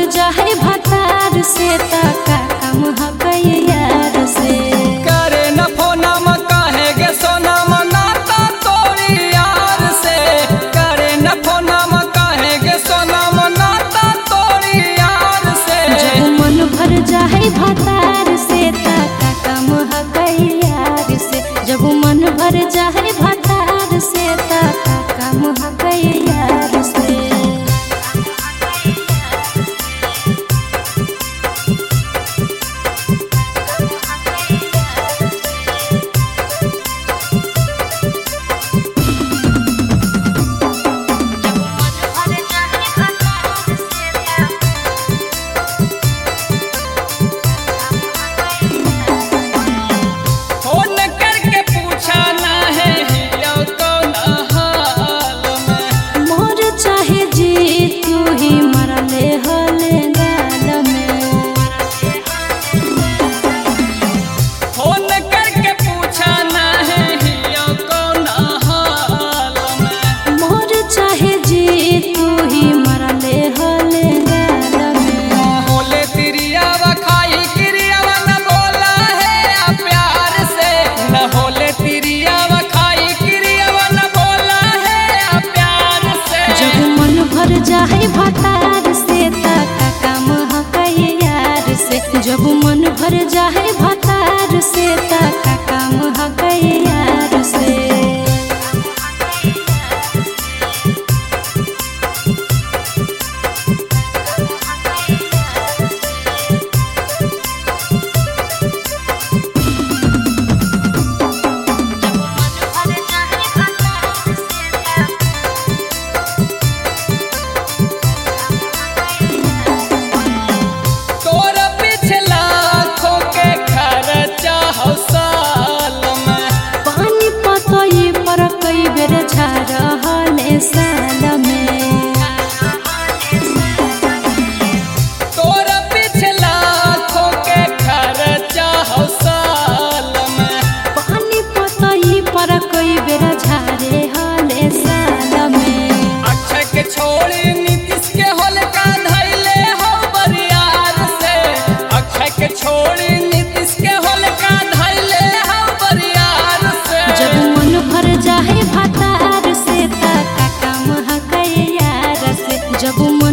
जाए भतार से त का काम हकई यार से। करे न फोनम कहे गे सोनम नाता तोरी यार से। करे न फोनम कहे गे सोनम नाता तोरी यार से। जब मन भर जाए भतार से त का काम हकई यार से। जब मन भर जाए भतार से त का काम हकई यार से। फोन करके पूछा ना है हियो कौन हाल में। मोर चाहे जी तू ही मरले हले गाल में। फोन करके पूछा ना है हियो कौन हाल में। मोर चाहे जी तू ही मरले हले गाल में। होले तिरियावा खाई क्रियावा न बोला है प्यार से। न होले तिरियावा खाई क्रियावा न बोला है प्यार से। जब मन भर जाए भतार से त का काम हकई यार से। जब मन भर जाए भतार से त का काम हकई यार से। तोर पिछला खो के खर्चा हो साल में। पानी पतई पर कई बेर झरहले साल में। तोर पिछला खो के खर्चा हो साल में। पानी पतई पर कई बेर झारे हले साल में। अक्षय के छोड़ी नीतीश के होल का धैले हो बरियार से। अक्षय के छोड़ी नीतीश के होल का धैले हो बरियार से। जब मन भर जाए भतार से त का काम हकई यार से। जब मन